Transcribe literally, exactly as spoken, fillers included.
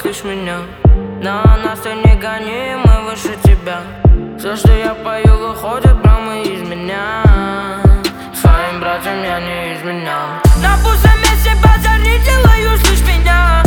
услышь меня. На нас ты не гони, мы выше тебя. Все, что я пою, выходит прямо из меня. Своим братьям я не изменял. На пустом месте базар не делай, услышь меня.